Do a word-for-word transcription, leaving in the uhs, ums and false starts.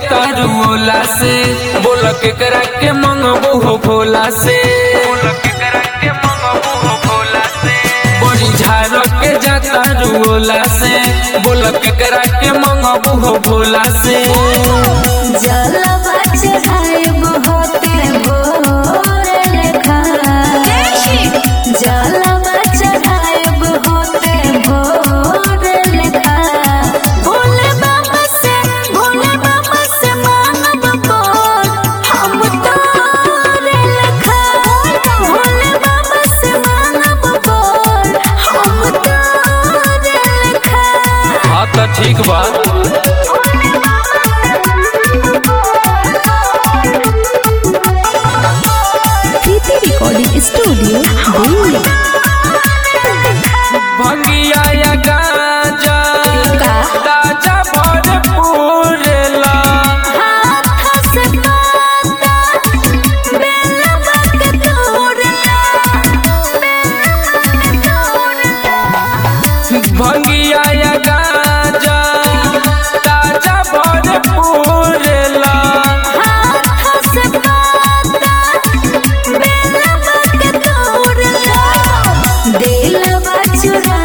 जाता रुला से बोल के करा के मंगबू हो भोला से बड़ी झाड़ के जाता रुला से बोल के करा के मंगबू हो भोला से जलवा चढ़ाइब होते भोर लेखा जलवा चढ़ाइब होते भोर लेखा भोले बाबा से भोले बाबा से मांगब बोल हम तोरे लेखा भोले बाबा से मांगब बोल हम तोरे लेखा। हाँ तो ठीक बा। Recording studio Delhi. भंगिया या गाजा ताजा भरपूर ला हाथ से पाता बेलवा के तोड़ला भंगिया या गाजा ताजा भरपूर ला हाथ से पाता बेलवा के तोड़ला दिलवा चुरा